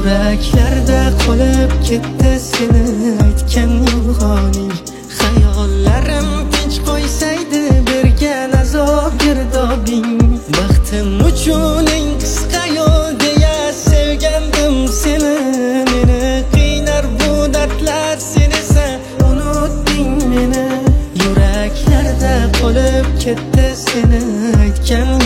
Yuraklarda qolib ketdi seni aytgan yolg'oning. Xayollarim tinch qo'ysaydi bergan azob girdobing. Baxtim uchun eng qisqa yo'l deya sevgandim seni. Meni qiynar bu dardlar, sen esa unutding meni. Yuraklarda qolib ketdi seni aytgan